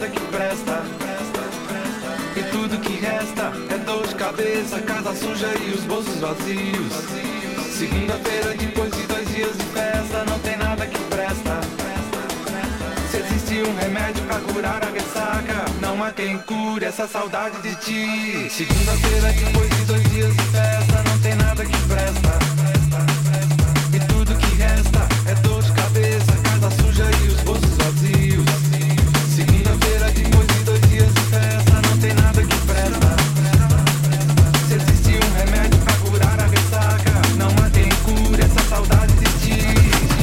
nada que presta. E tudo que resta é dor de cabeça, casa suja e os bolsos vazios. Segunda-feira depois de 2 dias de festa, não tem nada que presta. Se existe um remédio pra curar a ressaca, não há quem cure essa saudade de ti. Segunda-feira depois de 2 dias de festa, não tem nada que presta.